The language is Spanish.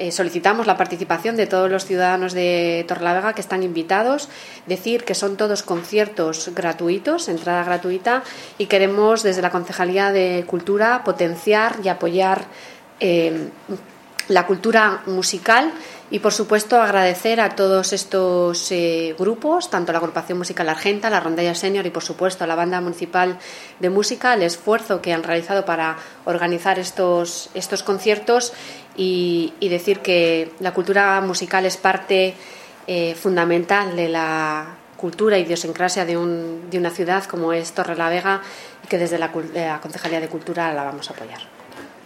solicitamos la participación de todos los ciudadanos de Torrelavega que están invitados, decir que son todos conciertos gratuitos, entrada gratuita, y queremos desde la Concejalía de Cultura potenciar y apoyar la cultura musical y, por supuesto, agradecer a todos estos grupos, tanto la Agrupación Musical Argenta, la Rondalla Senior y, por supuesto, a la Banda Municipal de Música, el esfuerzo que han realizado para organizar estos conciertos y decir que la cultura musical es parte fundamental de la cultura y idiosincrasia de una ciudad como es Torrelavega y que desde la Concejalía de Cultura la vamos a apoyar.